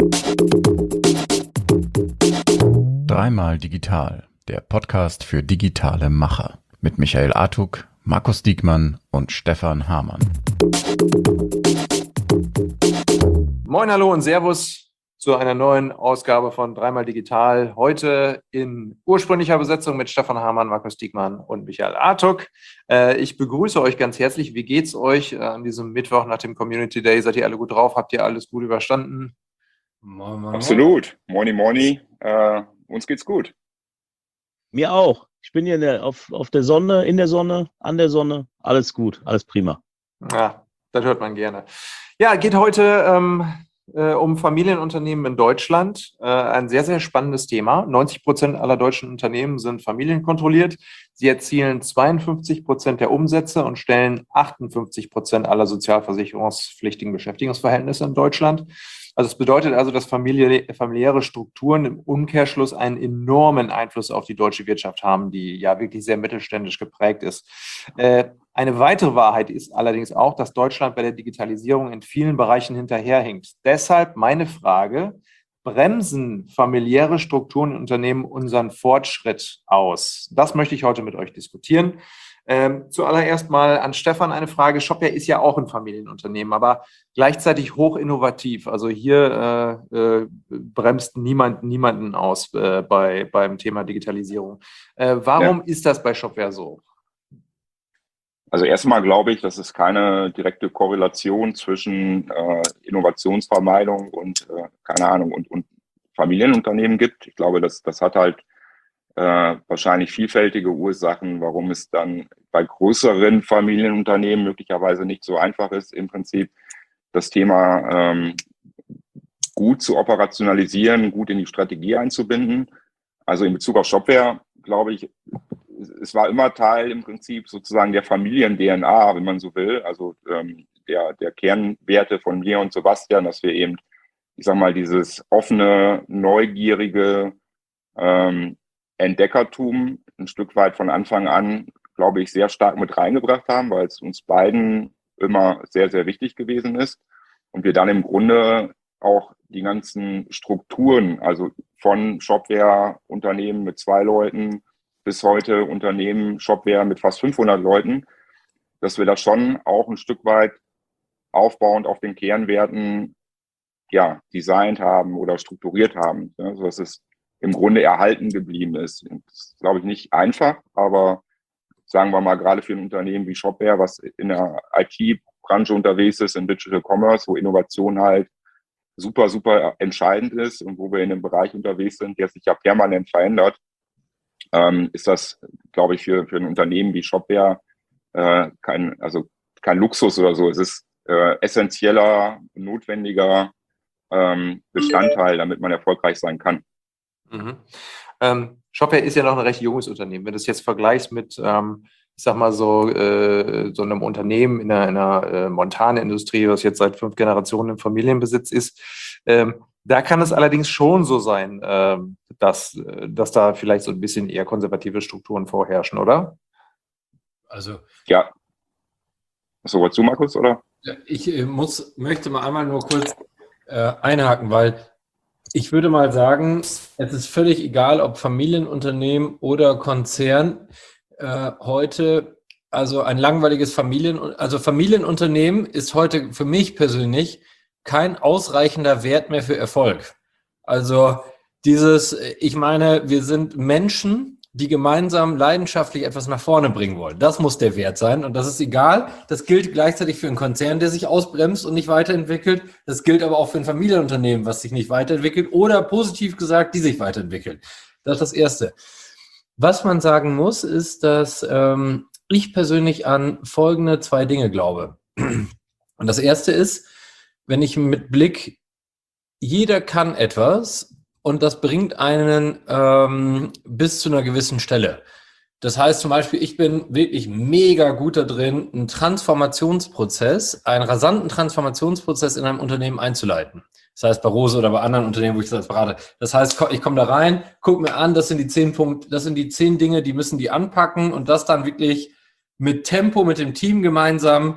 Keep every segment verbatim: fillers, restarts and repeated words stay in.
Dreimal digital, der Podcast für digitale Macher mit Michael Artuk, Markus Diekmann und Stefan Hamann. Moin, hallo und Servus zu einer neuen Ausgabe von Dreimal digital. Heute in ursprünglicher Besetzung mit Stefan Hamann, Markus Diekmann und Michael Artuk. Äh, ich begrüße euch ganz herzlich. Wie geht's euch äh, an diesem Mittwoch nach dem Community Day? Seid ihr alle gut drauf? Habt ihr alles gut überstanden? Moin, moin, Absolut. Moini, moini. Äh, uns geht's gut. Mir auch. Ich bin hier in der, auf, auf der Sonne, in der Sonne, an der Sonne. Alles gut, alles prima. Ja, das hört man gerne. Ja, geht heute ähm, äh, um Familienunternehmen in Deutschland. Äh, ein sehr, sehr spannendes Thema. neunzig Prozent aller deutschen Unternehmen sind familienkontrolliert. Sie erzielen zweiundfünfzig Prozent der Umsätze und stellen achtundfünfzig Prozent aller sozialversicherungspflichtigen Beschäftigungsverhältnisse in Deutschland. Also es bedeutet also, dass familiä- familiäre Strukturen im Umkehrschluss einen enormen Einfluss auf die deutsche Wirtschaft haben, die ja wirklich sehr mittelständisch geprägt ist. Äh, eine weitere Wahrheit ist allerdings auch, dass Deutschland bei der Digitalisierung in vielen Bereichen hinterherhinkt. Deshalb meine Frage: Bremsen familiäre Strukturen in Unternehmen unseren Fortschritt aus? Das möchte ich heute mit euch diskutieren. Ähm, zuallererst mal an Stefan eine Frage. Shopware ist ja auch ein Familienunternehmen, aber gleichzeitig hoch innovativ. Also hier äh, äh, bremst niemand niemanden aus äh, bei, beim Thema Digitalisierung. Äh, warum ja. ist das bei Shopware so? Also erstmal glaube ich, dass es keine direkte Korrelation zwischen äh, Innovationsvermeidung und, äh, keine Ahnung, und, und Familienunternehmen gibt. Ich glaube, das, das hat halt Äh, wahrscheinlich vielfältige Ursachen, warum es dann bei größeren Familienunternehmen möglicherweise nicht so einfach ist, im Prinzip das Thema ähm, gut zu operationalisieren, gut in die Strategie einzubinden. Also in Bezug auf Shopware, glaube ich, es war immer Teil im Prinzip sozusagen der Familien-D N A, wenn man so will, also ähm, der, der Kernwerte von mir und Sebastian, dass wir eben, ich sag mal, dieses offene, neugierige, ähm, Entdeckertum ein Stück weit von Anfang an, glaube ich, sehr stark mit reingebracht haben, weil es uns beiden immer sehr, sehr wichtig gewesen ist. Und wir dann im Grunde auch die ganzen Strukturen, also von Shopware-Unternehmen mit zwei Leuten bis heute Unternehmen Shopware mit fast fünfhundert Leuten, dass wir das schon auch ein Stück weit aufbauend auf den Kernwerten ja, designt haben oder strukturiert haben, ja, sodass es im Grunde erhalten geblieben ist. Das ist, glaube ich, nicht einfach, aber sagen wir mal, gerade für ein Unternehmen wie Shopware, was in der I T-Branche unterwegs ist, in Digital Commerce, wo Innovation halt super, super entscheidend ist und wo wir in einem Bereich unterwegs sind, der sich ja permanent verändert, ähm, ist das, glaube ich, für, für ein Unternehmen wie Shopware äh, kein, also kein Luxus oder so. Es ist äh, essentieller, notwendiger ähm, Bestandteil, damit man erfolgreich sein kann. Mhm. Ähm, Shopware ist ja noch ein recht junges Unternehmen. Wenn du es jetzt vergleichst mit, ähm, ich sag mal so, äh, so einem Unternehmen in einer, in einer äh, Montanindustrie, was jetzt seit fünf Generationen im Familienbesitz ist, ähm, da kann es allerdings schon so sein, ähm, dass, dass da vielleicht so ein bisschen eher konservative Strukturen vorherrschen, oder? Also ja. So, was du, Markus, oder? Ich äh, muss, möchte mal einmal nur kurz äh, einhaken, weil ich würde mal sagen, es ist völlig egal, ob Familienunternehmen oder Konzern. Äh, heute, also ein langweiliges Familien, also Familienunternehmen ist heute für mich persönlich kein ausreichender Wert mehr für Erfolg. Also dieses, ich meine, wir sind Menschen, die gemeinsam leidenschaftlich etwas nach vorne bringen wollen. Das muss der Wert sein und das ist egal. Das gilt gleichzeitig für einen Konzern, der sich ausbremst und nicht weiterentwickelt. Das gilt aber auch für ein Familienunternehmen, was sich nicht weiterentwickelt oder positiv gesagt, die sich weiterentwickelt. Das ist das Erste. Was man sagen muss, ist, dass ähm, ich persönlich an folgende zwei Dinge glaube. Und das Erste ist, wenn ich mit Blick, jeder kann etwas, und das bringt einen ähm, bis zu einer gewissen Stelle. Das heißt zum Beispiel, ich bin wirklich mega gut da drin, einen Transformationsprozess, einen rasanten Transformationsprozess in einem Unternehmen einzuleiten. Das heißt bei Rose oder bei anderen Unternehmen, wo ich das berate. Das heißt, ich komme da rein, gucke mir an, das sind die zehn Punkte, das sind die zehn Dinge, die müssen die anpacken und das dann wirklich mit Tempo, mit dem Team gemeinsam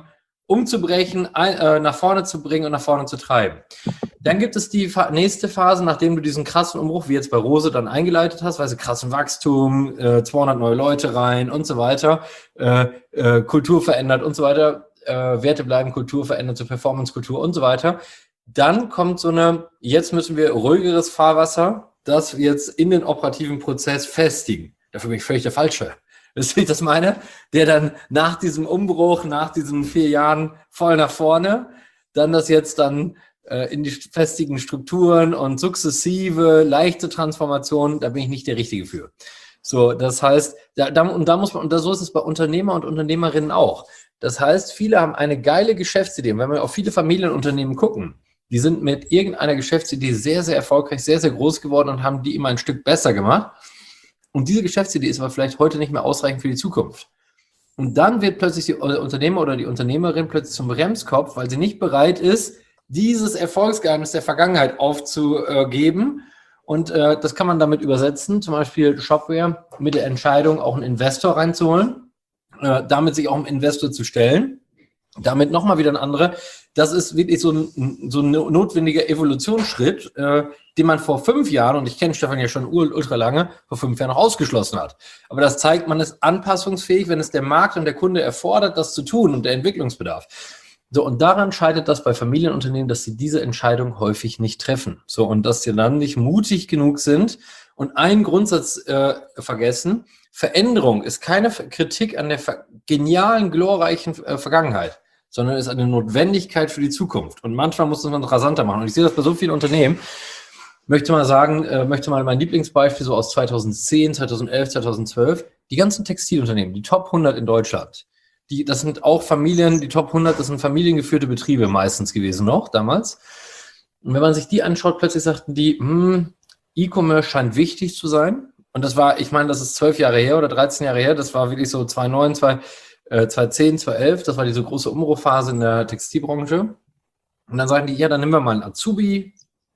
umzubrechen, ein, äh, nach vorne zu bringen und nach vorne zu treiben. Dann gibt es die Fa- nächste Phase, nachdem du diesen krassen Umbruch, wie jetzt bei Rose, dann eingeleitet hast, weil sie krassen Wachstum, äh, zweihundert neue Leute rein und so weiter, äh, äh, Kultur verändert und so weiter, äh, Werte bleiben, Kultur verändert zur Performance-Kultur und so weiter. Dann kommt so eine, jetzt müssen wir ruhigeres Fahrwasser, das wir jetzt in den operativen Prozess festigen. Dafür bin ich völlig der Falsche. Wisst ihr, wie ich das meine? Der dann nach diesem Umbruch, nach diesen vier Jahren voll nach vorne, dann das jetzt dann äh, in die festigen Strukturen und sukzessive, leichte Transformation, da bin ich nicht der Richtige für. So, das heißt, da, da, und da muss man, und da, so ist es bei Unternehmer und Unternehmerinnen auch. Das heißt, viele haben eine geile Geschäftsidee. Und wenn wir auf viele Familienunternehmen gucken, die sind mit irgendeiner Geschäftsidee sehr, sehr erfolgreich, sehr, sehr groß geworden und haben die immer ein Stück besser gemacht. Und diese Geschäftsidee ist aber vielleicht heute nicht mehr ausreichend für die Zukunft. Und dann wird plötzlich die Unternehmer oder die Unternehmerin plötzlich zum Bremskopf, weil sie nicht bereit ist, dieses Erfolgsgeheimnis der Vergangenheit aufzugeben. Und äh, das kann man damit übersetzen, zum Beispiel Shopware mit der Entscheidung, auch einen Investor reinzuholen, äh, damit sich auch einem Investor zu stellen. Damit nochmal wieder ein anderer. Das ist wirklich so ein, so ein notwendiger Evolutionsschritt, äh, den man vor fünf Jahren, und ich kenne Stefan ja schon ultra lange, vor fünf Jahren noch ausgeschlossen hat. Aber das zeigt, man ist anpassungsfähig, wenn es der Markt und der Kunde erfordert, das zu tun und der Entwicklungsbedarf. So, und daran scheitert das bei Familienunternehmen, dass sie diese Entscheidung häufig nicht treffen. So, und dass sie dann nicht mutig genug sind und einen Grundsatz äh, vergessen: Veränderung ist keine Kritik an der genialen, glorreichen äh, Vergangenheit, sondern ist eine Notwendigkeit für die Zukunft. Und manchmal muss man es rasanter machen. Und ich sehe das bei so vielen Unternehmen. Möchte mal sagen, äh, möchte mal mein Lieblingsbeispiel so aus zweitausendzehn, zweitausendelf, zweitausendzwölf. Die ganzen Textilunternehmen, die Top hundert in Deutschland, die, das sind auch Familien, die Top hundert, das sind familiengeführte Betriebe meistens gewesen noch damals. Und wenn man sich die anschaut, plötzlich sagten die, hm, E-Commerce scheint wichtig zu sein. Und das war, ich meine, das ist zwölf Jahre her oder dreizehn Jahre her. Das war wirklich so zweitausendneun, zweitausendzehn, zweitausendelf. Das war diese große Umbruchphase in der Textilbranche. Und dann sagen die, ja, dann nehmen wir mal einen Azubi,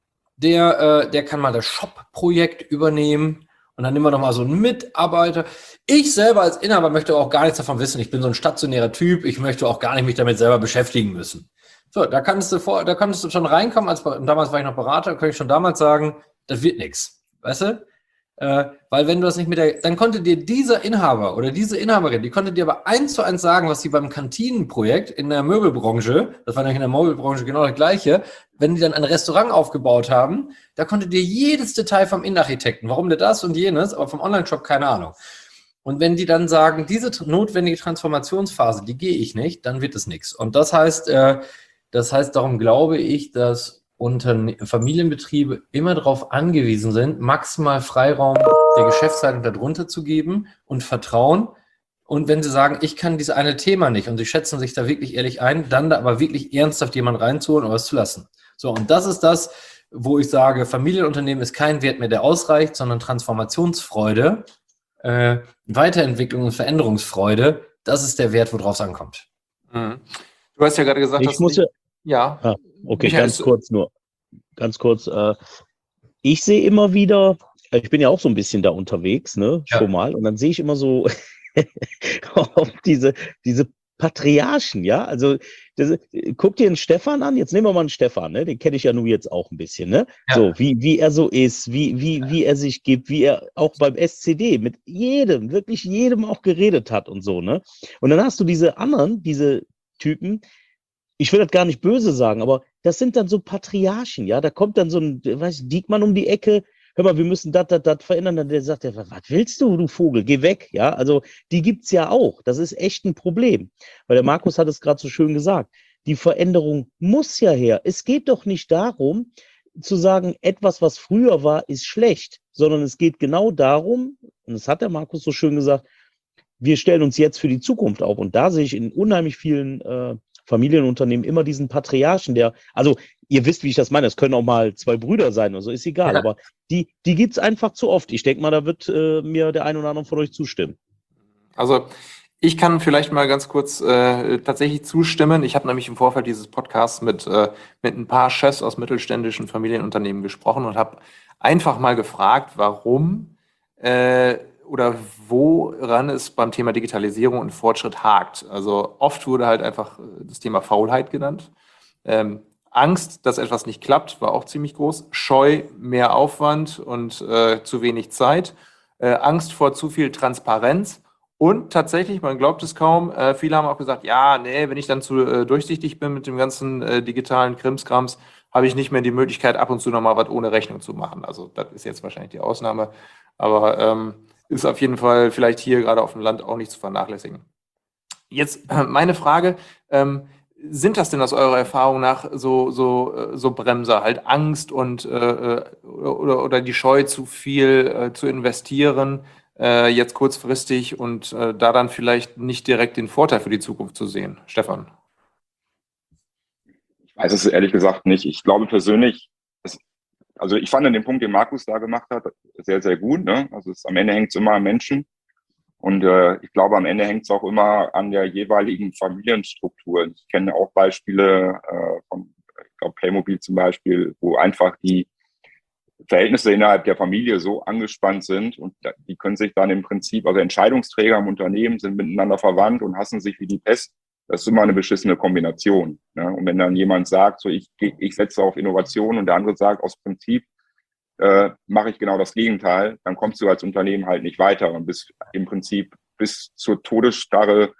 der, äh, der kann mal das Shop-Projekt übernehmen. Und dann nehmen wir noch mal so einen Mitarbeiter. Ich selber als Inhaber möchte auch gar nichts davon wissen. Ich bin so ein stationärer Typ. Ich möchte auch gar nicht mich damit selber beschäftigen müssen. So, da kannst du vor, da konntest du schon reinkommen. Als, damals war ich noch Berater, könnte ich schon damals sagen, das wird nichts. Weißt du? Äh, weil wenn du das nicht mit der, dann konnte dir dieser Inhaber oder diese Inhaberin, die konnte dir aber eins zu eins sagen, was sie beim Kantinenprojekt in der Möbelbranche, das war nämlich in der Möbelbranche genau das Gleiche, wenn die dann ein Restaurant aufgebaut haben, da konnte dir jedes Detail vom Innenarchitekten, warum der das und jenes, aber vom Online-Shop keine Ahnung. Und wenn die dann sagen, diese notwendige Transformationsphase, die gehe ich nicht, dann wird es nichts. Und das heißt, äh, das heißt, darum glaube ich, dass Unterne- Familienbetriebe immer darauf angewiesen sind, maximal Freiraum der Geschäftsleitung darunter zu geben und Vertrauen. Und wenn sie sagen, ich kann dieses eine Thema nicht und sie schätzen sich da wirklich ehrlich ein, dann da aber wirklich ernsthaft jemanden reinzuholen und was zu lassen. So, und das ist das, wo ich sage, Familienunternehmen ist kein Wert mehr, der ausreicht, sondern Transformationsfreude, äh, Weiterentwicklung und Veränderungsfreude, das ist der Wert, worauf es ankommt. Mhm. Du hast ja gerade gesagt, Ich dass muss die, ja, ja. Ah, okay, Michael, ganz kurz nur. Ganz kurz. Äh, ich sehe immer wieder, ich bin ja auch so ein bisschen da unterwegs, ne, Ja. schon mal, und dann sehe ich immer so auf diese, diese Patriarchen, ja, also das, guck dir einen Stefan an, jetzt nehmen wir mal einen Stefan, ne, den kenne ich ja nun jetzt auch ein bisschen, ne, Ja. so, wie, wie er so ist, wie, wie, wie er sich gibt, wie er auch beim S C D mit jedem, wirklich jedem auch geredet hat und so, ne, und dann hast du diese anderen, diese Typen, ich will das gar nicht böse sagen, aber das sind dann so Patriarchen, ja, da kommt dann so ein, weiß ich, Diekmann um die Ecke, hör mal, wir müssen das, das, das verändern, dann der sagt, ja, was willst du, du Vogel, geh weg, ja, also die gibt's ja auch, das ist echt ein Problem, weil der Markus hat es gerade so schön gesagt, die Veränderung muss ja her, es geht doch nicht darum, zu sagen, etwas, was früher war, ist schlecht, sondern es geht genau darum, und das hat der Markus so schön gesagt, wir stellen uns jetzt für die Zukunft auf, und da sehe ich in unheimlich vielen äh, Familienunternehmen immer diesen Patriarchen, der, also ihr wisst, wie ich das meine, es können auch mal zwei Brüder sein oder so, ist egal, Ja. aber die, die gibt's einfach zu oft. Ich denke mal, da wird äh, mir der ein oder andere von euch zustimmen. Also ich kann vielleicht mal ganz kurz äh, tatsächlich zustimmen. Ich habe nämlich im Vorfeld dieses Podcasts mit, äh, mit ein paar Chefs aus mittelständischen Familienunternehmen gesprochen und habe einfach mal gefragt, warum äh, oder woran es beim Thema Digitalisierung und Fortschritt hakt. Also oft wurde halt einfach das Thema Faulheit genannt. Ähm, Angst, dass etwas nicht klappt, war auch ziemlich groß. Scheu, mehr Aufwand und äh, zu wenig Zeit. Äh, Angst vor zu viel Transparenz. Und tatsächlich, man glaubt es kaum, äh, viele haben auch gesagt, ja, nee, wenn ich dann zu äh, durchsichtig bin mit dem ganzen äh, digitalen Krimskrams, habe ich nicht mehr die Möglichkeit, ab und zu nochmal was ohne Rechnung zu machen. Also das ist jetzt wahrscheinlich die Ausnahme. Aber ähm, ist auf jeden Fall vielleicht hier gerade auf dem Land auch nicht zu vernachlässigen. Jetzt äh, meine Frage, ähm, sind das denn aus eurer Erfahrung nach so, so, so Bremser, halt Angst und äh, oder, oder die Scheu, zu viel äh, zu investieren, äh, jetzt kurzfristig und äh, da dann vielleicht nicht direkt den Vorteil für die Zukunft zu sehen? Stefan? Ich weiß es ehrlich gesagt nicht. Ich glaube persönlich, es, also ich fand den Punkt, den Markus da gemacht hat, sehr, sehr gut. Ne? Also es, am Ende hängt es immer am Menschen. Und äh, ich glaube, am Ende hängt es auch immer an der jeweiligen Familienstruktur. Ich kenne auch Beispiele äh, von, ich glaube, Playmobil zum Beispiel, wo einfach die Verhältnisse innerhalb der Familie so angespannt sind und die können sich dann im Prinzip, also Entscheidungsträger im Unternehmen sind miteinander verwandt und hassen sich wie die Pest. Das ist immer eine beschissene Kombination. Ne? Und wenn dann jemand sagt, so ich, ich setze auf Innovation und der andere sagt, aus Prinzip, Äh, mache ich genau das Gegenteil, dann kommst du als Unternehmen halt nicht weiter und bist im Prinzip bis zur Todesstarre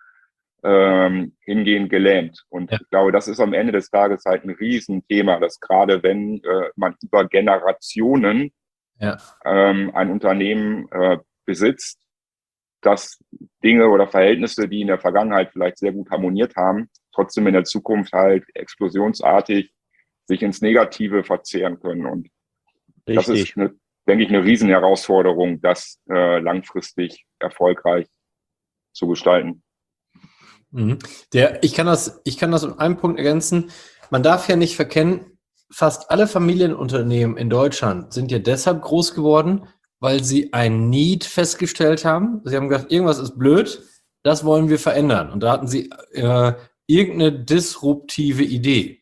ähm, hingehend gelähmt. Und ja. Ich glaube, das ist am Ende des Tages halt ein Riesenthema, dass gerade wenn äh, man über Generationen ja. ähm, ein Unternehmen äh, besitzt, dass Dinge oder Verhältnisse, die in der Vergangenheit vielleicht sehr gut harmoniert haben, trotzdem in der Zukunft halt explosionsartig sich ins Negative verzehren können. Und Richtig. Das ist, eine, denke ich, eine Riesenherausforderung, das äh, langfristig erfolgreich zu gestalten. Mhm. Der, ich kann das, ich kann das um einen Punkt ergänzen. Man darf ja nicht verkennen, fast alle Familienunternehmen in Deutschland sind ja deshalb groß geworden, weil sie ein Need festgestellt haben. Sie haben gesagt, irgendwas ist blöd, das wollen wir verändern. Und da hatten sie äh, irgendeine disruptive Idee.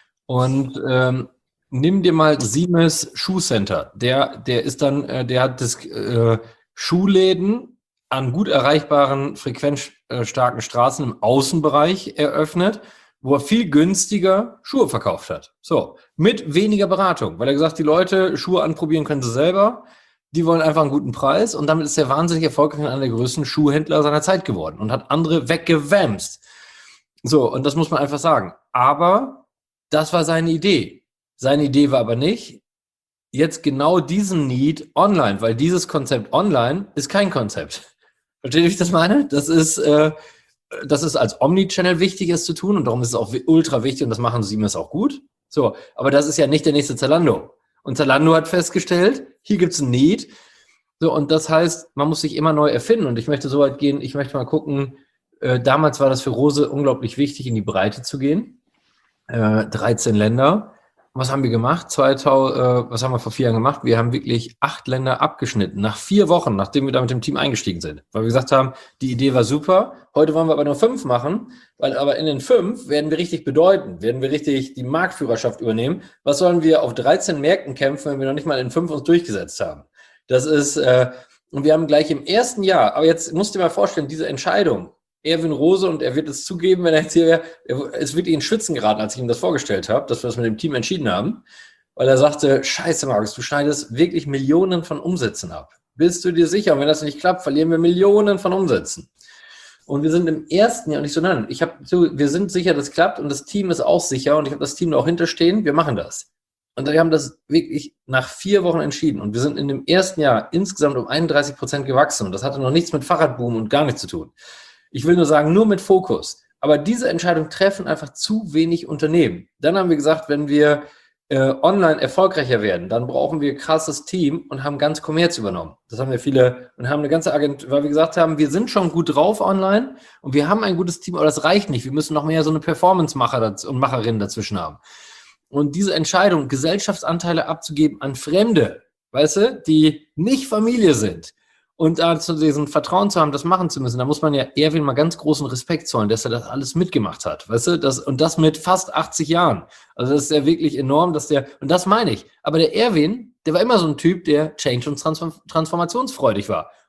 Und ähm, nimm dir mal Siemens Schuhcenter. Der, der ist dann, äh, der hat das äh, Schuhläden an gut erreichbaren, frequenzstarken Straßen im Außenbereich eröffnet, wo er viel günstiger Schuhe verkauft hat. So, mit weniger Beratung, weil er gesagt, die Leute Schuhe anprobieren können sie selber. Die wollen einfach einen guten Preis und damit ist er wahnsinnig erfolgreich und einer der größten Schuhhändler seiner Zeit geworden und hat andere weggewämst. So, und das muss man einfach sagen. Aber das war seine Idee. Seine Idee war aber nicht, jetzt genau diesen Need online, weil dieses Konzept online ist kein Konzept. Versteht ihr, wie ich das meine? Das ist, äh, das ist als Omnichannel wichtig, es zu tun und darum ist es auch ultra wichtig und das machen Siemens auch gut. So, aber das ist ja nicht der nächste Zalando. Und Zalando hat festgestellt, hier gibt's ein Need. So, und das heißt, man muss sich immer neu erfinden und ich möchte so weit gehen, ich möchte mal gucken, äh, damals war das für Rose unglaublich wichtig, in die Breite zu gehen. Äh, dreizehn Länder. Was haben wir gemacht? zweitausend, äh, was haben wir vor vier Jahren gemacht? Wir haben wirklich acht Länder abgeschnitten. Nach vier Wochen, nachdem wir da mit dem Team eingestiegen sind. Weil wir gesagt haben, die Idee war super. Heute wollen wir aber nur fünf machen. Weil aber in den fünf werden wir richtig bedeuten. Werden wir richtig die Marktführerschaft übernehmen. Was sollen wir auf dreizehn Märkten kämpfen, wenn wir noch nicht mal in fünf uns durchgesetzt haben? Das ist, äh, und wir haben gleich im ersten Jahr, aber jetzt musst du dir mal vorstellen, diese Entscheidung, Erwin Rose, und er wird es zugeben, wenn er jetzt hier wäre, er ist wirklich in Schwitzen geraten, als ich ihm das vorgestellt habe, dass wir das mit dem Team entschieden haben, weil er sagte, scheiße Markus, du schneidest wirklich Millionen von Umsätzen ab. Bist du dir sicher? Und wenn das nicht klappt, verlieren wir Millionen von Umsätzen. Und wir sind im ersten Jahr, und ich so, nein, ich habe so, wir sind sicher, das klappt und das Team ist auch sicher und ich habe das Team da auch hinterstehen, wir machen das. Und wir haben das wirklich nach vier Wochen entschieden und wir sind in dem ersten Jahr insgesamt um einunddreißig Prozent gewachsen und das hatte noch nichts mit Fahrradboom und gar nichts zu tun. Ich will nur sagen, nur mit Fokus. Aber diese Entscheidung treffen einfach zu wenig Unternehmen. Dann haben wir gesagt, wenn wir äh, online erfolgreicher werden, dann brauchen wir ein krasses Team und haben ganz Commerz übernommen. Das haben wir viele und haben eine ganze Agentur, weil wir gesagt haben, wir sind schon gut drauf online und wir haben ein gutes Team, aber das reicht nicht. Wir müssen noch mehr so eine Performance-Macher und Macherinnen dazwischen haben. Und diese Entscheidung, Gesellschaftsanteile abzugeben an Fremde, weißt du, die nicht Familie sind, und dazu diesen Vertrauen zu haben, das machen zu müssen, da muss man ja Erwin mal ganz großen Respekt zollen, dass er das alles mitgemacht hat, weißt du, das, und das mit fast achtzig Jahren. Also das ist ja wirklich enorm, dass der, und das meine ich. Aber der Erwin, der war immer so ein Typ, der change- und transform- transformationsfreudig war.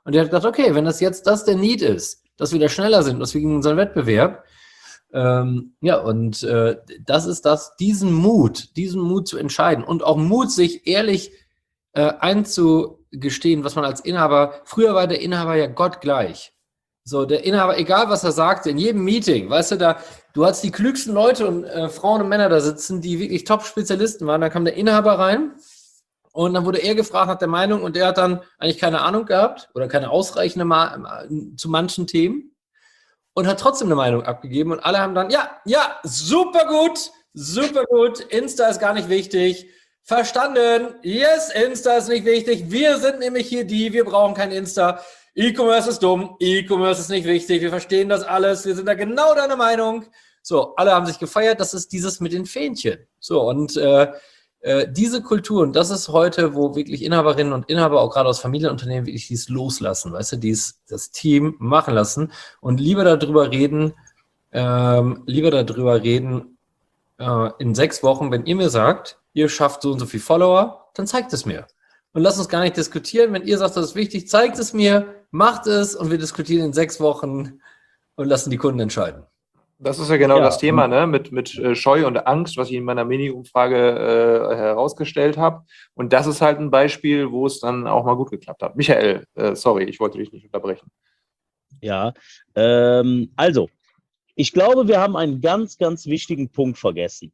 Und der hat gedacht, okay, wenn das jetzt das der Need ist, dass wir da schneller sind, dass wir gegen unseren Wettbewerb, ähm, ja, und äh, das ist das, diesen Mut, diesen Mut zu entscheiden und auch Mut, sich ehrlich äh, einzugestehen, was man als Inhaber, früher war der Inhaber ja Gott gleich. So, der Inhaber, egal was er sagte, in jedem Meeting, weißt du, da, du hast die klügsten Leute und äh, Frauen und Männer da sitzen, die wirklich Top-Spezialisten waren, dann kam der Inhaber rein und dann wurde er gefragt nach der Meinung und der hat dann eigentlich keine Ahnung gehabt oder keine ausreichende Ma- zu manchen Themen und hat trotzdem eine Meinung abgegeben und alle haben dann, ja, ja, super gut, super gut, Insta ist gar nicht wichtig, verstanden, yes, Insta ist nicht wichtig, wir sind nämlich hier die, wir brauchen kein Insta, E-Commerce ist dumm, E-Commerce ist nicht wichtig, wir verstehen das alles, wir sind da genau deiner Meinung. So, alle haben sich gefeiert, das ist dieses mit den Fähnchen. So, und äh, äh, diese Kultur, und das ist heute, wo wirklich Inhaberinnen und Inhaber, auch gerade aus Familienunternehmen, wirklich dies loslassen, weißt du, dies, das Team machen lassen und lieber darüber reden, ähm, lieber darüber reden, äh, in sechs Wochen, wenn ihr mir sagt, ihr schafft so und so viel Follower, dann zeigt es mir. Und lasst uns gar nicht diskutieren. Wenn ihr sagt, das ist wichtig, zeigt es mir, macht es und wir diskutieren in sechs Wochen und lassen die Kunden entscheiden. Das ist ja genau Ja. das Thema, ne? mit, mit äh, Scheu und Angst, was ich in meiner Mini-Umfrage äh, herausgestellt habe. Und das ist halt ein Beispiel, wo es dann auch mal gut geklappt hat. Michael, äh, sorry, ich wollte dich nicht unterbrechen. Ja, ähm, also, ich glaube, wir haben einen ganz, ganz wichtigen Punkt vergessen.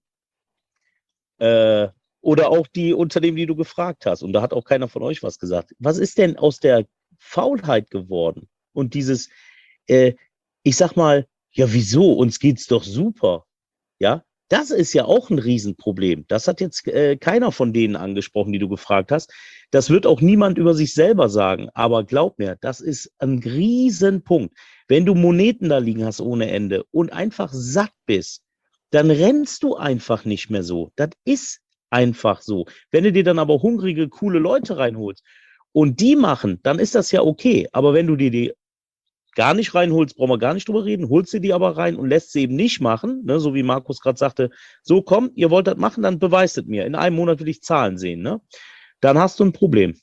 Äh, oder auch die Unternehmen, die du gefragt hast. Und da hat auch keiner von euch was gesagt. Was ist denn aus der Faulheit geworden? Und dieses, äh, ich sag mal, ja, wieso? Uns geht's doch super. Ja, das ist ja auch ein Riesenproblem. Das hat jetzt äh, keiner von denen angesprochen, die du gefragt hast. Das wird auch niemand über sich selber sagen. Aber glaub mir, das ist ein Riesenpunkt. Wenn du Moneten da liegen hast ohne Ende und einfach satt bist, dann rennst du einfach nicht mehr so. Das ist einfach so. Wenn du dir dann aber hungrige, coole Leute reinholst und die machen, dann ist das ja okay. Aber wenn du dir die gar nicht reinholst, brauchen wir gar nicht drüber reden, holst du die aber rein und lässt sie eben nicht machen, ne, so wie Markus gerade sagte, so komm, ihr wollt das machen, dann beweist es mir. In einem Monat will ich Zahlen sehen, ne? Dann hast du ein Problem.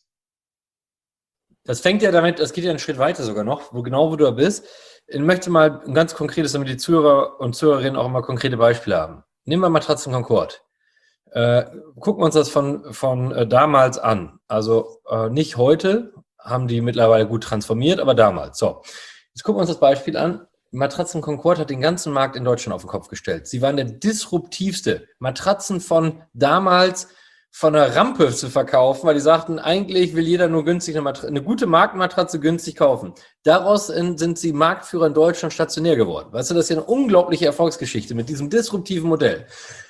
Das fängt ja damit, das geht ja einen Schritt weiter sogar noch, wo genau wo du da bist. Ich möchte mal ein ganz konkretes, damit die Zuhörer und Zuhörerinnen auch mal konkrete Beispiele haben. Nehmen wir Matratzen Concorde. Äh, gucken wir uns das von, von äh, damals an. Also äh, nicht heute, haben die mittlerweile gut transformiert, aber damals. So, jetzt gucken wir uns das Beispiel an. Matratzen Concorde hat den ganzen Markt in Deutschland auf den Kopf gestellt. Sie waren der disruptivste. Matratzen von damals von der Rampe zu verkaufen, weil die sagten, eigentlich will jeder nur günstig eine, Matratze, eine gute Markenmatratze günstig kaufen. Daraus in, sind sie Marktführer in Deutschland stationär geworden. Weißt du, das ist ja eine unglaubliche Erfolgsgeschichte mit diesem disruptiven Modell.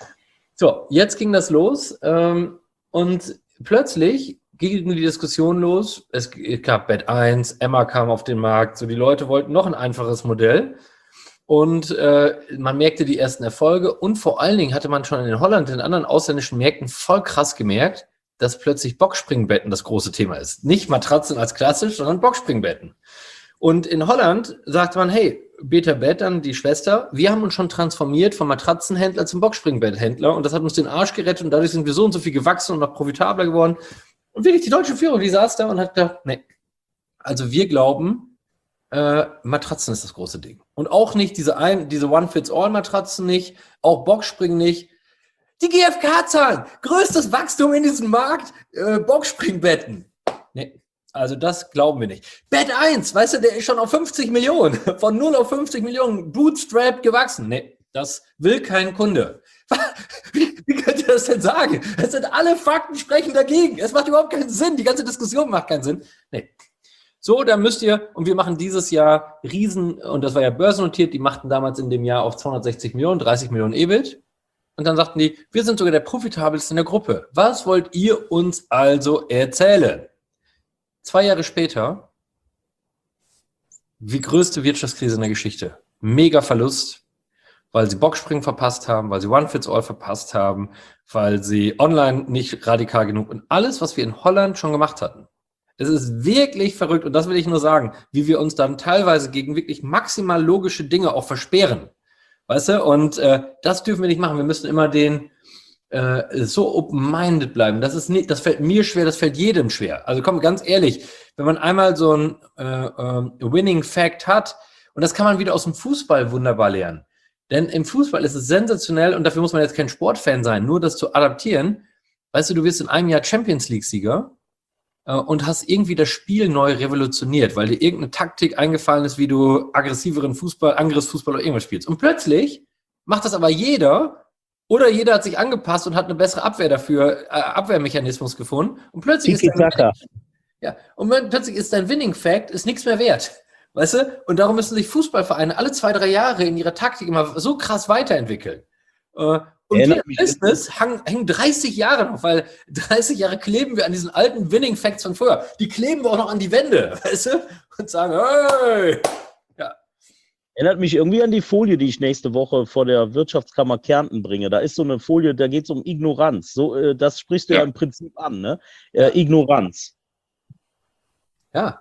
So, jetzt ging das los ähm, und plötzlich ging die Diskussion los. Es gab Bett eins, Emma kam auf den Markt, so die Leute wollten noch ein einfaches Modell und äh, man merkte die ersten Erfolge und vor allen Dingen hatte man schon in Holland, in anderen ausländischen Märkten voll krass gemerkt, dass plötzlich Boxspringbetten das große Thema ist. Nicht Matratzen als klassisch, sondern Boxspringbetten. Und in Holland sagte man, hey, Beta Bed, dann die Schwester, wir haben uns schon transformiert vom Matratzenhändler zum Boxspringbetthändler und das hat uns den Arsch gerettet und dadurch sind wir so und so viel gewachsen und noch profitabler geworden. Und wirklich die deutsche Führung, die saß da und hat gedacht, nee, also wir glauben, äh, Matratzen ist das große Ding. Und auch nicht diese, ein, diese One-Fits-All-Matratzen nicht, auch Boxspring nicht. Die G F K-Zahlen, größtes Wachstum in diesem Markt, äh, Boxspringbetten. Nee. Also das glauben wir nicht. Bett eins, weißt du, der ist schon auf fünfzig Millionen. Von null auf fünfzig Millionen bootstrapped gewachsen. Nee, das will kein Kunde. Wie, wie könnt ihr das denn sagen? Es sind alle Fakten sprechen dagegen. Es macht überhaupt keinen Sinn. Die ganze Diskussion macht keinen Sinn. Nee. So, dann müsst ihr, und wir machen dieses Jahr Riesen, und das war ja börsennotiert, die machten damals in dem Jahr auf zweihundertsechzig Millionen, dreißig Millionen E B I T. Und dann sagten die, wir sind sogar der profitabelste in der Gruppe. Was wollt ihr uns also erzählen? Zwei Jahre später, die größte Wirtschaftskrise in der Geschichte. Mega Verlust, weil sie Boxspringen verpasst haben, weil sie One-Fits-All verpasst haben, weil sie online nicht radikal genug und alles, was wir in Holland schon gemacht hatten. Es ist wirklich verrückt und das will ich nur sagen, wie wir uns dann teilweise gegen wirklich maximal logische Dinge auch versperren. Weißt du? Und äh, das dürfen wir nicht machen. Wir müssen immer den, äh, so open-minded bleiben. Das ist nicht, das fällt mir schwer, das fällt jedem schwer. Also komm, ganz ehrlich, wenn man einmal so ein äh, äh, Winning Fact hat, und das kann man wieder aus dem Fußball wunderbar lernen. Denn im Fußball ist es sensationell, und dafür muss man jetzt kein Sportfan sein, nur das zu adaptieren. Weißt du, du wirst in einem Jahr Champions League-Sieger äh, und hast irgendwie das Spiel neu revolutioniert, weil dir irgendeine Taktik eingefallen ist, wie du aggressiveren Fußball, Angriffsfußball oder irgendwas spielst. Und plötzlich macht das aber jeder, oder jeder hat sich angepasst und hat eine bessere Abwehr dafür, äh, Abwehrmechanismus gefunden. Und plötzlich ist dein, ja, und plötzlich ist dein Winning Fact ist nichts mehr wert. Weißt du? Und darum müssen sich Fußballvereine alle zwei, drei Jahre in ihrer Taktik immer so krass weiterentwickeln. Äh, und wir im Business hängen, hängen dreißig Jahre noch, weil dreißig Jahre kleben wir an diesen alten Winning Facts von früher. Die kleben wir auch noch an die Wände, weißt du? Und sagen, hey! Erinnert mich irgendwie an die Folie, die ich nächste Woche vor der Wirtschaftskammer Kärnten bringe. Da ist so eine Folie, da geht es um Ignoranz. So, äh, das sprichst du ja. ja im Prinzip an, ne? Äh, Ignoranz. Ja.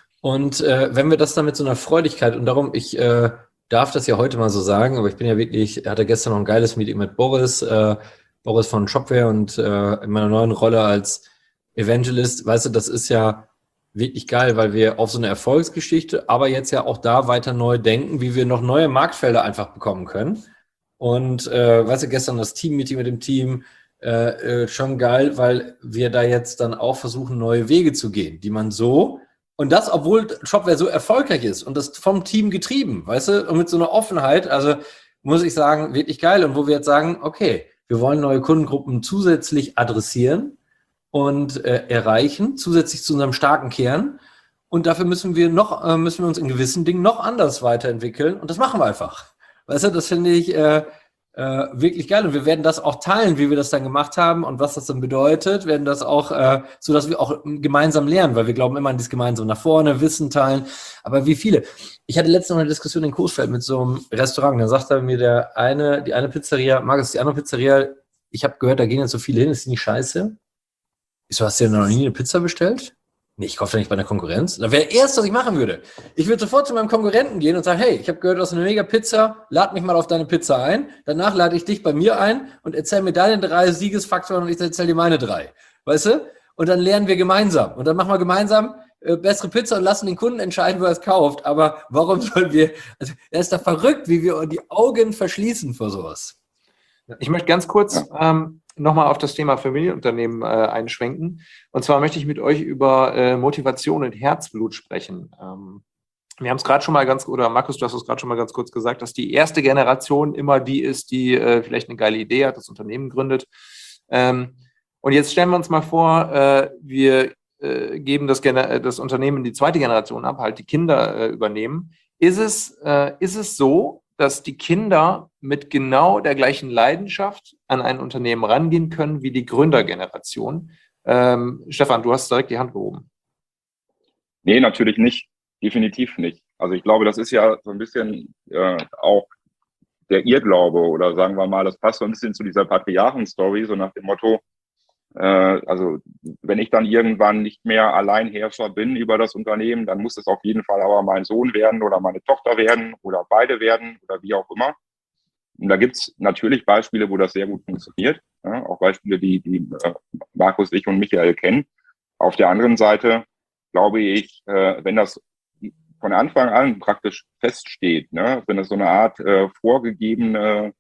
Und äh, wenn wir das dann mit so einer Freudigkeit, und darum, ich äh, darf das ja heute mal so sagen, aber ich bin ja wirklich, hatte gestern noch ein geiles Meeting mit Boris, äh, Boris von Shopware, und äh, in meiner neuen Rolle als Evangelist, weißt du, das ist ja wirklich geil, weil wir auf so eine Erfolgsgeschichte, aber jetzt ja auch da weiter neu denken, wie wir noch neue Marktfelder einfach bekommen können. Und äh, weißt du, gestern das Team-Meeting mit dem Team, äh, äh, schon geil, weil wir da jetzt dann auch versuchen, neue Wege zu gehen, die man so, und das, obwohl Shopware so erfolgreich ist und das vom Team getrieben, weißt du, und mit so einer Offenheit, also muss ich sagen, wirklich geil. Und wo wir jetzt sagen, okay, wir wollen neue Kundengruppen zusätzlich adressieren und äh, erreichen, zusätzlich zu unserem starken Kern. Und dafür müssen wir noch, äh, müssen wir uns in gewissen Dingen noch anders weiterentwickeln. Und das machen wir einfach. Weißt du, das finde ich äh, äh, wirklich geil. Und wir werden das auch teilen, wie wir das dann gemacht haben und was das dann bedeutet. Werden das auch, äh, so dass wir auch gemeinsam lernen, weil wir glauben immer an dieses gemeinsam nach vorne, Wissen teilen. Aber wie viele? Ich hatte letztens noch eine Diskussion in Coesfeld mit so einem Restaurant. Da sagte mir der eine, die eine Pizzeria, Markus, die andere Pizzeria, ich habe gehört, da gehen jetzt so viele hin, ist die nicht scheiße? Ich so, hast du dir noch nie eine Pizza bestellt? Nee, ich kaufe ja nicht bei einer Konkurrenz. Das wäre erst, was ich machen würde. Ich würde sofort zu meinem Konkurrenten gehen und sagen, hey, ich habe gehört, du hast eine mega Pizza, lad mich mal auf deine Pizza ein. Danach lade ich dich bei mir ein und erzähl mir deine drei Siegesfaktoren und ich erzähl dir meine drei. Weißt du? Und dann lernen wir gemeinsam. Und dann machen wir gemeinsam äh, bessere Pizza und lassen den Kunden entscheiden, wo er es kauft. Aber warum sollen wir, also er ist da verrückt, wie wir die Augen verschließen vor sowas. Ich möchte ganz kurz ähm, nochmal auf das Thema Familienunternehmen äh, einschwenken. Und zwar möchte ich mit euch über äh, Motivation und Herzblut sprechen. Ähm, wir haben es gerade schon mal ganz, oder Markus, du hast es gerade schon mal ganz kurz gesagt, dass die erste Generation immer die ist, die äh, vielleicht eine geile Idee hat, das Unternehmen gründet. Ähm, und jetzt stellen wir uns mal vor, äh, wir äh, geben das, das Unternehmen in die zweite Generation ab, halt die Kinder äh, übernehmen. Ist es, äh, ist es so, dass die Kinder mit genau der gleichen Leidenschaft an ein Unternehmen rangehen können wie die Gründergeneration? Ähm, Stefan, du hast direkt die Hand gehoben. Nee, natürlich nicht. Definitiv nicht. Also ich glaube, das ist ja so ein bisschen äh, auch der Irrglaube, oder sagen wir mal, das passt so ein bisschen zu dieser Patriarchen-Story, so nach dem Motto, äh, also wenn ich dann irgendwann nicht mehr Alleinherrscher bin über das Unternehmen, dann muss es auf jeden Fall aber mein Sohn werden oder meine Tochter werden oder beide werden oder wie auch immer. Und da gibt's natürlich Beispiele, wo das sehr gut funktioniert, ja, auch Beispiele, die, die äh, Markus, ich und Michael kennen. Auf der anderen Seite glaube ich, äh, wenn das von Anfang an praktisch feststeht, ne, wenn es so eine Art äh, vorgegebene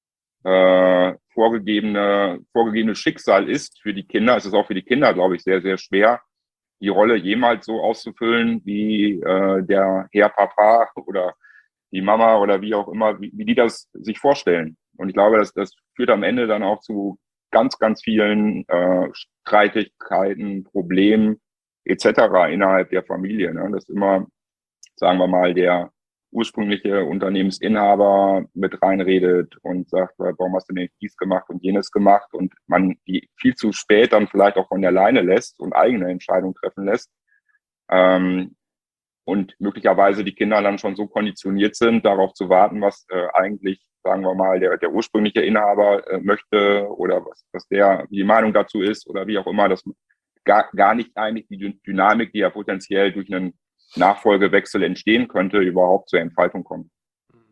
äh, vorgegebene, vorgegebene Schicksal ist für die Kinder, es ist auch für die Kinder, glaube ich, sehr, sehr schwer, die Rolle jemals so auszufüllen, wie äh, der Herr Papa oder die Mama oder wie auch immer, wie, wie die das sich vorstellen. Und ich glaube, das, das führt am Ende dann auch zu ganz, ganz vielen äh, Streitigkeiten, Problemen et cetera innerhalb der Familie. Ne? Dass immer, sagen wir mal, der ursprüngliche Unternehmensinhaber mit reinredet und sagt, warum hast du denn dies gemacht und jenes gemacht, und man die viel zu spät dann vielleicht auch von der Leine lässt und eigene Entscheidungen treffen lässt. Ähm, und möglicherweise die Kinder dann schon so konditioniert sind, darauf zu warten, was äh, eigentlich, sagen wir mal, der, der ursprüngliche Inhaber äh, möchte oder was, was der, wie die Meinung dazu ist oder wie auch immer, dass gar, gar nicht eigentlich die Dynamik, die ja potenziell durch einen Nachfolgewechsel entstehen könnte, überhaupt zur Entfaltung kommt.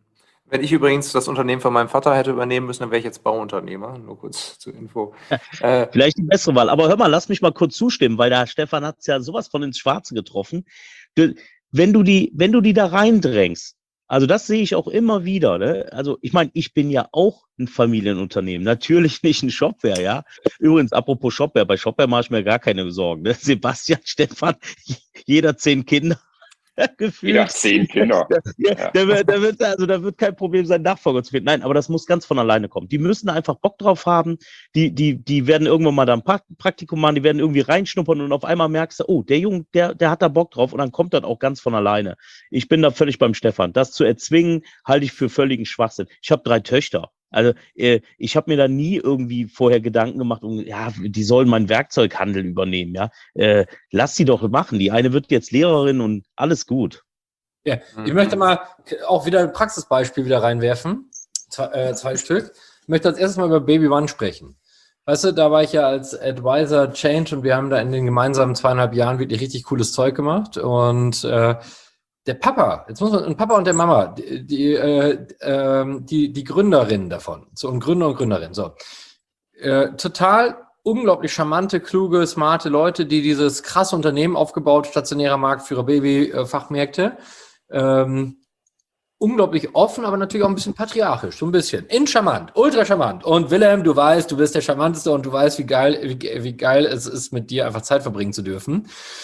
Wenn ich übrigens das Unternehmen von meinem Vater hätte übernehmen müssen, dann wäre ich jetzt Bauunternehmer. Nur kurz zur Info. Äh, Vielleicht die bessere Wahl. Aber hör mal, lass mich mal kurz zustimmen, weil der Stefan hat es ja sowas von ins Schwarze getroffen. Du, wenn du die, wenn du die da reindrängst, also das sehe ich auch immer wieder. Ne? Also ich meine, ich bin ja auch ein Familienunternehmen. Natürlich nicht ein Shopware, ja. Übrigens, apropos Shopware, bei Shopware mache ich mir gar keine Sorgen. Ne? Sebastian, Stefan, jeder zehn Kinder. Gefühlt. Ja, zehn Kinder. Ja, ja. Da, wird, da, wird, also, da wird kein Problem sein, Nachfolger zu finden. Nein, aber das muss ganz von alleine kommen. Die müssen einfach Bock drauf haben. Die, die, die werden irgendwann mal da ein Praktikum machen, die werden irgendwie reinschnuppern und auf einmal merkst du, oh, der Junge, der, der hat da Bock drauf und dann kommt das auch ganz von alleine. Ich bin da völlig beim Stefan. Das zu erzwingen, halte ich für völligen Schwachsinn. Ich habe drei Töchter. Also äh, ich habe mir da nie irgendwie vorher Gedanken gemacht, um, ja, die sollen meinen Werkzeughandel übernehmen, ja. Äh, lass sie doch machen. Die eine wird jetzt Lehrerin und alles gut. Ja, ich möchte mal auch wieder ein Praxisbeispiel wieder reinwerfen. Zwei, äh, zwei Stück. Ich möchte als erstes mal über Baby One sprechen. Weißt du, da war ich ja als Advisor Change und wir haben da in den gemeinsamen zweieinhalb Jahren wirklich richtig cooles Zeug gemacht und äh, der Papa, jetzt muss man, ein Papa und der Mama, die, die, äh, äh, die, die Gründerin davon, so ein Gründer und Gründerin, so. Äh, total unglaublich charmante, kluge, smarte Leute, die dieses krasse Unternehmen aufgebaut, stationärer Marktführer, Baby-Fachmärkte, ähm, unglaublich offen, aber natürlich auch ein bisschen patriarchisch, so ein bisschen. In charmant, ultra charmant. Und Wilhelm, du weißt, du bist der Charmanteste und du weißt, wie geil, wie, wie geil es ist, mit dir einfach Zeit verbringen zu dürfen.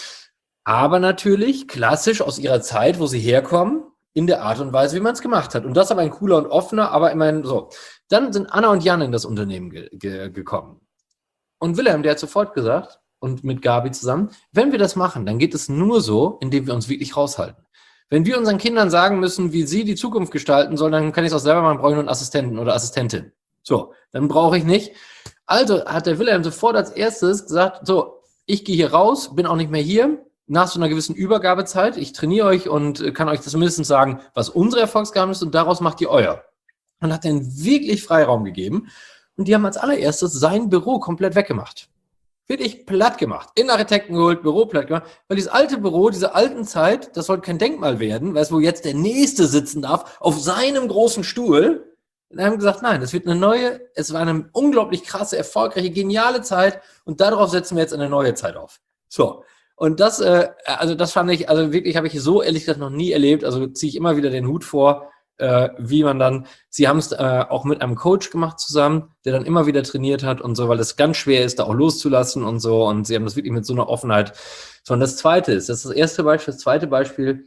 Aber natürlich klassisch aus ihrer Zeit, wo sie herkommen, in der Art und Weise, wie man es gemacht hat. Und das aber ein cooler und offener, aber immerhin so. Dann sind Anna und Jan in das Unternehmen ge- ge- gekommen. Und Wilhelm, der hat sofort gesagt, und mit Gabi zusammen, wenn wir das machen, dann geht es nur so, indem wir uns wirklich raushalten. Wenn wir unseren Kindern sagen müssen, wie sie die Zukunft gestalten sollen, dann kann ich es auch selber machen, brauche ich nur einen Assistenten oder Assistentin. So, dann brauche ich nicht. Also hat der Wilhelm sofort als erstes gesagt, so, ich gehe hier raus, bin auch nicht mehr hier, nach so einer gewissen Übergabezeit, ich trainiere euch und kann euch zumindest sagen, was unsere Erfolgsgeheimnis ist und daraus macht ihr euer. Und hat denen wirklich Freiraum gegeben. Und die haben als allererstes sein Büro komplett weggemacht. Wirklich platt gemacht. Innenarchitekten geholt, Büro platt gemacht. Weil dieses alte Büro, diese alten Zeit, das soll kein Denkmal werden, weißt du, wo jetzt der Nächste sitzen darf, auf seinem großen Stuhl. Und dann haben wir gesagt, nein, das wird eine neue, es war eine unglaublich krasse, erfolgreiche, geniale Zeit und darauf setzen wir jetzt eine neue Zeit auf. So. Und das, äh, also das fand ich, also wirklich habe ich so ehrlich gesagt noch nie erlebt. Also ziehe ich immer wieder den Hut vor, äh, wie man dann, sie haben es äh, auch mit einem Coach gemacht zusammen, der dann immer wieder trainiert hat und so, weil es ganz schwer ist, da auch loszulassen und so. Und sie haben das wirklich mit so einer Offenheit. So, und das Zweite ist, das ist das erste Beispiel, das zweite Beispiel,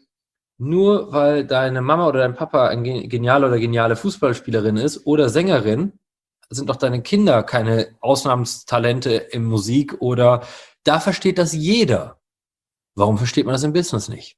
nur weil deine Mama oder dein Papa ein genialer oder geniale Fußballspielerin ist oder Sängerin, sind doch deine Kinder keine Ausnahmstalente in Musik oder da versteht das jeder. Warum versteht man das im Business nicht?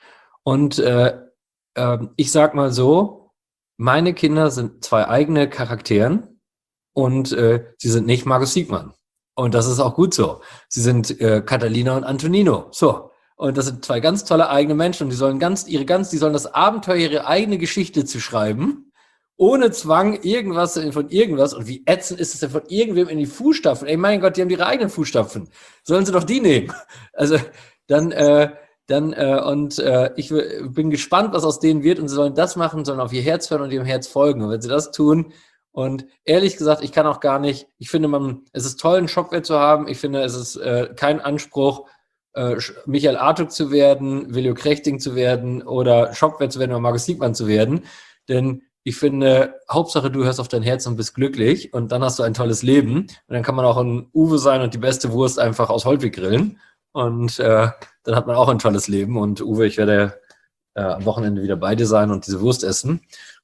Und äh, äh, ich sag mal so, meine Kinder sind zwei eigene Charakteren und äh, sie sind nicht Markus Siegmann. Und das ist auch gut so. Sie sind äh, Catalina und Antonino. So. Und das sind zwei ganz tolle eigene Menschen und die sollen ganz, ihre ganz, die sollen das Abenteuer, ihre eigene Geschichte zu schreiben, ohne Zwang irgendwas von irgendwas. Und wie ätzend ist es denn von irgendwem in die Fußstapfen? Ey, mein Gott, die haben ihre eigenen Fußstapfen. Sollen sie doch die nehmen? Also, dann, äh, dann, äh, und äh, ich w- bin gespannt, was aus denen wird und sie sollen das machen, sollen auf ihr Herz hören und ihrem Herz folgen. Und wenn sie das tun, und ehrlich gesagt, ich kann auch gar nicht, ich finde, man, es ist toll, einen Shopware zu haben. Ich finde, es ist äh, kein Anspruch, äh, Michael Artuk zu werden, Viljo Krechting zu werden oder Shopware zu werden oder Markus Siegmann zu werden. Denn ich finde, Hauptsache, du hörst auf dein Herz und bist glücklich und dann hast du ein tolles Leben. Und dann kann man auch ein Uwe sein und die beste Wurst einfach aus Holtwig grillen. Und äh, dann hat man auch ein tolles Leben. Und Uwe, ich werde äh, am Wochenende wieder bei dir sein und diese Wurst essen.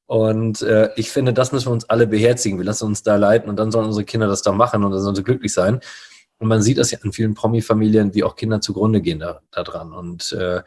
Und äh, ich finde, das müssen wir uns alle beherzigen. Wir lassen uns da leiten und dann sollen unsere Kinder das da machen und dann sollen sie glücklich sein. Und man sieht das ja in vielen Promi-Familien, wie auch Kinder zugrunde gehen da, da dran. Und äh,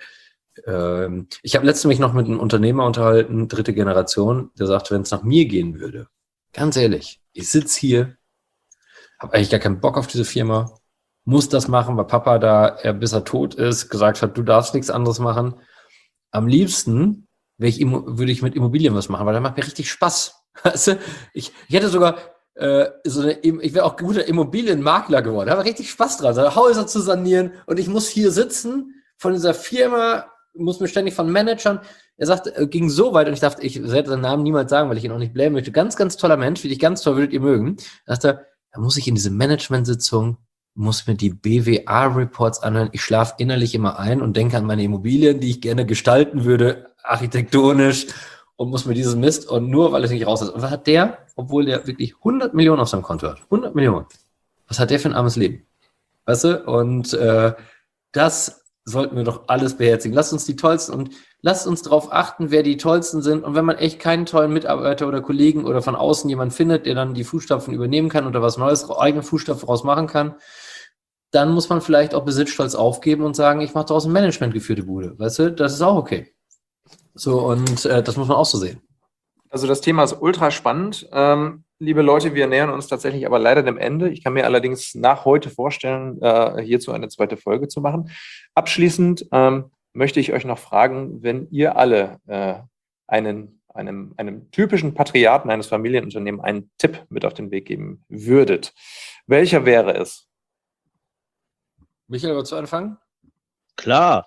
äh, ich habe letztens mich noch mit einem Unternehmer unterhalten, dritte Generation, der sagte, wenn es nach mir gehen würde, ganz ehrlich, ich sitze hier, habe eigentlich gar keinen Bock auf diese Firma, muss das machen, weil Papa da, er, bis er tot ist, gesagt hat, du darfst nichts anderes machen. Am liebsten wäre ich, würde ich mit Immobilien was machen, weil das macht mir richtig Spaß. Weißt du? ich, ich hätte sogar äh, so eine, ich wäre auch guter Immobilienmakler geworden. Da habe richtig Spaß dran, so Häuser zu sanieren und ich muss hier sitzen von dieser Firma muss mir ständig von Managern, er sagt, er ging so weit und ich dachte, ich werde seinen Namen niemals sagen, weil ich ihn auch nicht blämen möchte. Ganz, ganz toller Mensch, finde ich ganz toll, würdet ihr mögen. Da dachte er, da muss ich in diese Management-Sitzung, muss mir die B W A-Reports anhören. Ich schlafe innerlich immer ein und denke an meine Immobilien, die ich gerne gestalten würde, architektonisch, und muss mir dieses Mist, und nur weil es nicht raus ist. Und was hat der, obwohl der wirklich hundert Millionen auf seinem Konto hat, hundert Millionen, was hat der für ein armes Leben? Weißt du? Und äh, das sollten wir doch alles beherzigen. Lasst uns die Tollsten und lasst uns darauf achten, wer die Tollsten sind. Und wenn man echt keinen tollen Mitarbeiter oder Kollegen oder von außen jemanden findet, der dann die Fußstapfen übernehmen kann oder was Neues, eigene Fußstapfen raus machen kann, dann muss man vielleicht auch Besitzstolz aufgeben und sagen, ich mache daraus eine managementgeführte Bude. Weißt du, das ist auch okay. So, und äh, das muss man auch so sehen. Also das Thema ist ultra spannend. Ähm, liebe Leute, wir nähern uns tatsächlich aber leider dem Ende. Ich kann mir allerdings nach heute vorstellen, äh, hierzu eine zweite Folge zu machen. Abschließend ähm, möchte ich euch noch fragen, wenn ihr alle äh, einen, einem, einem typischen Patriarchen eines Familienunternehmens einen Tipp mit auf den Weg geben würdet, welcher wäre es? Michael, willst du anfangen? Klar.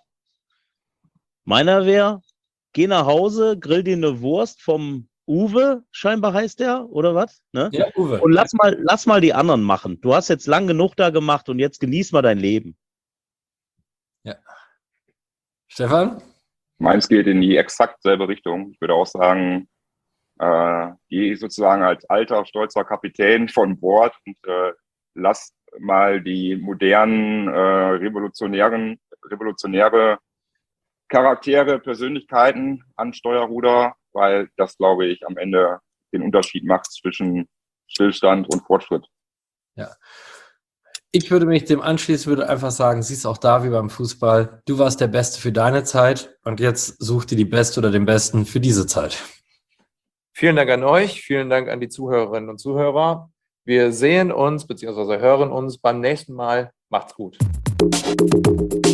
Meiner wäre, geh nach Hause, grill dir eine Wurst vom Uwe, scheinbar heißt der, oder was? Ne? Ja, Uwe. Und lass mal, lass mal die anderen machen. Du hast jetzt lang genug da gemacht und jetzt genieß mal dein Leben. Ja. Stefan? Meins geht in die exakt selbe Richtung. Ich würde auch sagen, äh, geh sozusagen als alter, stolzer Kapitän von Bord und äh, lass mal die modernen, äh, revolutionären, revolutionäre Charaktere, Persönlichkeiten an Steuerruder, weil das, glaube ich, am Ende den Unterschied macht zwischen Stillstand und Fortschritt. Ja. Ich würde mich dem anschließen, würde einfach sagen, siehst auch da wie beim Fußball, du warst der Beste für deine Zeit und jetzt such dir die Beste oder den Besten für diese Zeit. Vielen Dank an euch, vielen Dank an die Zuhörerinnen und Zuhörer. Wir sehen uns bzw. hören uns beim nächsten Mal. Macht's gut.